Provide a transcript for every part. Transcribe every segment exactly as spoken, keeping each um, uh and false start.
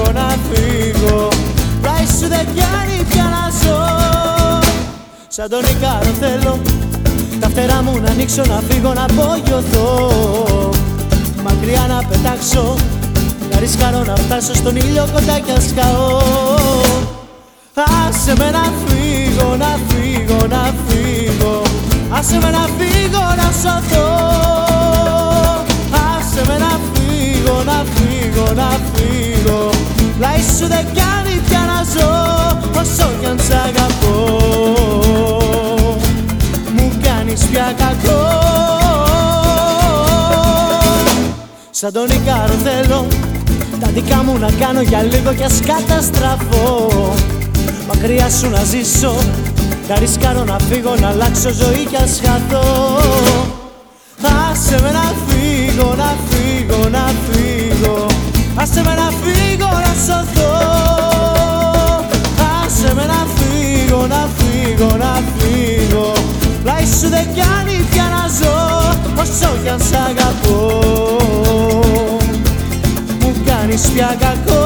φύγω, να φύγω. Πλάι σου δεν πιάνει πια να ζω. Σαν τον Ικάρο θέλω τα φτερά μου να ανοίξω, να φύγω, να απογειωθώ. Μακριά να πετάξω, να ρισκάρω να φτάσω στον ήλιο κοντά κι ας καώ. Άσε με να φύγω, να φύγω, να φύγω. Άσε με να φύγω, να σωθώ. Άσε με να φύγω, να φύγω, να φύγω. Πλάι σου δεν κάνει πια να ζω. Όσο κι αν σ' αγαπώ, μου κάνεις πια κακό. Σαν τον Ικάρο θέλω τα δικά μου να κάνω για λίγο κι ας καταστραφώ. Μακριά σου να ζήσω, να ρισκάρω να φύγω, να αλλάξω ζωή κι ας χαθώ. Άσε με να φύγω, να φύγω, να φύγω. Άσε με να φύγω, να σωθώ. Άσε με να φύγω, να φύγω, να φύγω. Πλάι σου δεν κάνει πια να ζω. Όσο κι αν σ' αγαπώ, μου κάνεις πια κακό.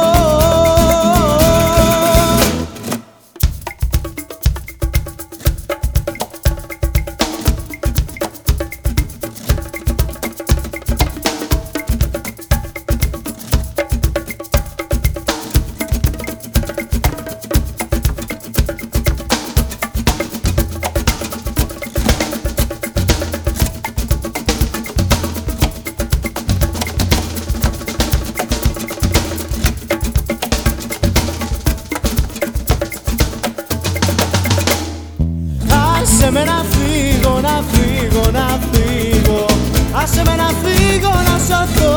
Άσε με να φύγω, να φύγω, να φύγω. Άσε με να φύγω, να σωθώ.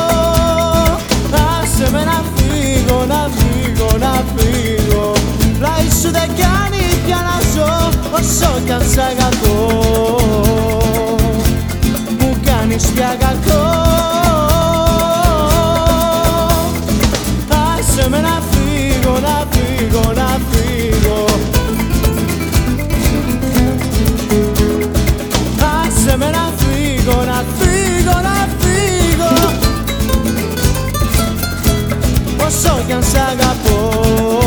Άσε με να φύγω, να φύγω, να φύγω. Πλάι σου δεν κάνει πια να ζω. Όσο κι αν σ' αγαπώ, μου κάνεις πια κακό. Άσε με να φύγω, να φύγω, να φύγω. Άσε με να φύγω, να φύγω, να φύγω. Όσο κι αν σ' αγαπώ,